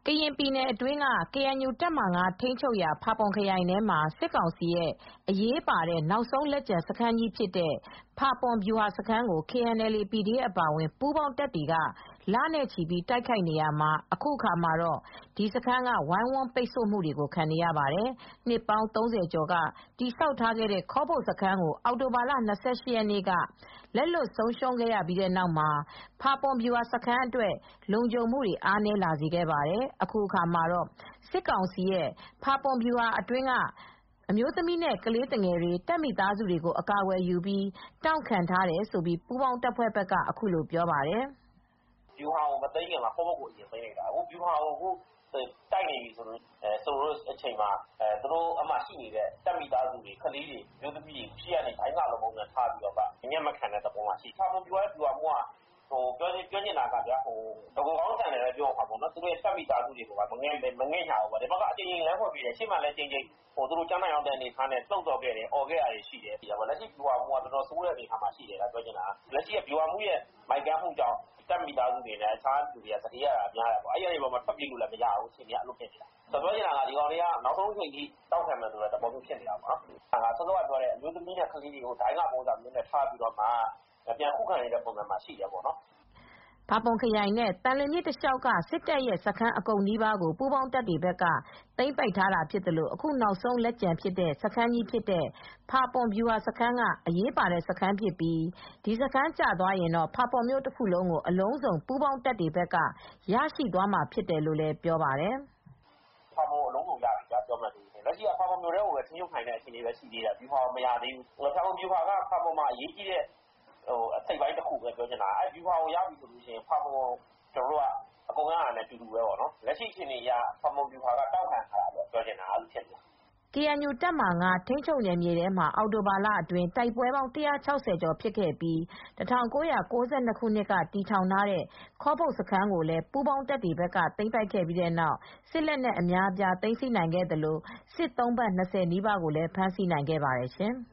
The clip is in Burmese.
ကရင်ပြည်နယ်အတွင်းက KNU တပ်မဟာ ထိန်းချုပ်ရာ ဖာပွန်ခရိုင်ထဲမှာ စစ်ကောင်စီရဲ့ အရေးပါတဲ့ နောက်ဆုံးလက်ကျန်စခန်းကြီးဖြစ်တဲ့ ဖာပွန်ဗျူဟာစခန်းကို KNLA /PDF အပါအဝင် ပူးပေါင်းတပ်တွေက လနဲ့ချီပြီး တိုက်ခိုက်နေရာမှာ အခုအခါမှာတော့ ဒီစခန်းက ဝိုင်းဝန်းပိတ်ဆို့ခံနေရပါတယ်။ နှစ်ပေါင်း 30 ကျော်က တည်ဆောက်ထားခဲ့တဲ့ ခေါပုတ်စခန်းကို အောက်တိုဘာလ ၂၈ ရက်နေ့က လက်လွှတ်ဆုံးရှုံးခဲ့ရပြီးတဲ့နောက်မှာ ဖာပွန်ဗျူဟာစခန်းအတွက် လုံခြုံမှုတွေ အားနည်းလာစေခဲ့ပါတယ်။ အခုအခါမှာတော့ စစ်ကောင်စီရဲ့ ဖာပွန်ဗျူဟာအတွင်းက အမျိုးသမီးနဲ့ ကလေးသူငယ်တွေ တပ်မိသားစုတွေကို အကာအကွယ်ယူပြီး တောင့်ခံထားတယ်လို့ ပူးပေါင်းတပ်ဖွဲ့ဘက်က အခုလိုပြောပါတယ်။ "ဗျူဟာကိုမသိမ်းခင်မှာ ခေါပုတ်ကိုအရင်သိမ်းလိုက်တာ။ ဗျူဟာကိုတိုက်နေပြီဆိုတဲ့အချိန်မှာ သူတို့ရှိနေတဲ့တပ်မိသားစုတွေ ကလေးတွေ အမျိုးသမီးတွေကို ရှေ့ကနေ ဒိုင်းကာလို့ပုံစံထားပြီး အညံ့မခံတဲ့သဘောမှာရှိတယ်။ ဖာပွန်ဗျူဟာရဲ့ဗျူဟာမှူးက ပြောချင်တာက တကိုယ်ကောင်းဆန်တယ်လို့ပြောရမှာပေါ့နော်။ သူတို့တပ်မိသားစုတွေကို မငဲ့ညှာဘူးပေါ့။ ဒီဘက်က အကြိမ်ကြိမ်လမ်းဖွင့်ပေးတယ်။ ရှေ့မှာလည်း အကြိမ်ကြိမ် သူတို့ ကြမ်းမှတ်ရောက်တဲ့အနေအထားနဲ့ လှုံ့ဆော်ခဲ့တယ်။ အော်ခဲ့တာတွေရှိတယ်။ လက်ရှိဗျူဟာမှူးက တော်တော်ဆိုးတဲ့အနေအထားမှာရှိတယ်။ လက်ရှိဗျူဟာမှူးရဲ့မိုက်ကန်းမှုကြောင့် တပ်မိသားစုတွေနဲ့ အခြားသူတွေက သတိရတာများတယ်။ အဲဒီကနေထွက်ပြေးလို့လည်းမရဘူး။ အခြေအနေက အဲလိုဖြစ်နေတာ။ ပြောချင်တာက ဒီကောင်တွေက နောက်ဆုံးအချိန်ထိ တောင့်ခံမယ်ဆိုတဲ့သဘောမျိုးဖြစ်နေတာပေါ့နော်။ စောစောကပြောတဲ့အမျိုးသမီးနဲ့ကလေးတွေကို ဒိုင်းကာပုံစံမျိုးထားပြီး ပြန်ခုခံနေတဲ့ပုံစံမှာရှိတယ်ပေါ့နော်။ " ဖာပွန်ခရိုင်နဲ့ သံလွင်မြစ်တလျှောက်က စစ်တပ်ရဲ့စခန်းအကုန်နီးပါးကို ပူးပေါင်းတပ်တွေဘက်က သိမ်းပိုက်ထားတာဖြစ်သလို အခုနောက်ဆုံးလက်ကျန်စခန်းကြီးဖြစ်တဲ့ ဖာပွန်ဗျူဟာစခန်းက အရေးပါတဲ့စခန်းဖြစ်ပြီး ဒီစခန်းကျသွားရင်တော့ ဖာပွန်မြို့တခုလုံးကို အလုံးစုံ ပူးပေါင်းတပ်တွေဘက်က ရရှိသွားမှာဖြစ်တယ်လို့လည်း ပြောပါတယ်။ "ဖာပွန်ကိုအလုံးစုံရပြီပြောမယ်ဆိုရင်။ လက်ရှိက ဖာပွန်မြို့ထဲကိုပဲ ထိန်းချုပ်နိုင်တဲ့အခြေအနေပဲရှိသေးတယ်။ ဗျူဟာကိုမရသေးဘူး။ ဖာပွန်ဗျူဟာက ဖာပွန်မှာအရေးကြီးတဲ့အစိတ်အပိုင်းတခုပဲပြောချင်တာ။ အဲဒီဗျူဟာကိုရပြီဆိုရင် ဖာပွန်ကိုကျနော်တို့ကအကုန်ရတာနဲ့အတူတူပဲပေါ့နော်။ လက်ရှိအခြေအနေအရ ဖာပွန်ဗျူဟာကတောင့်ခံထားတာပြောချင်တာအဲလိုဖြစ်နေတာ။ " KNU တပ်မဟာ ထိန်းချုပ်နယ်မြေထဲမှာ အောက်တိုဘာလအတွင်း တိုက်ပွဲပေါင်း ၁၆၀ ကျော်ဖြစ်ခဲ့ပြီး ၁၉၉၂ ခုနှစ်က တည်ထောင်ထားတဲ့ ခေါပုတ်စခန်းကိုလည်း ပူးပေါင်းတပ်တွေဘက်က သိမ်းပိုက်ခဲ့ပြီးတဲ့နောက် စစ်လက်နက်အများအပြား သိမ်းဆည်းနိုင်ခဲ့သလို စစ်သုံ့ပန်း ၂၀ နီးပါးကိုလည်း ဖမ်းဆီးနိုင်ခဲ့ပါတယ်ရှင်။